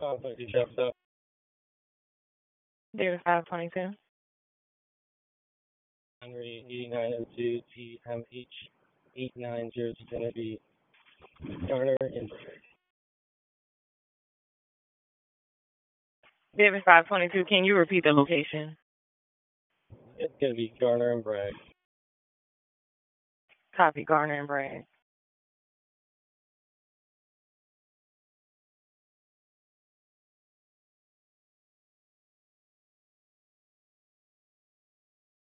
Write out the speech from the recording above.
conflict each episode. David 522. Henry 8902 TMH 890 is going to be Garner and Bragg. David 522, can you repeat the location? It's going to be Garner and Bragg. Copy, Garner and Bragg.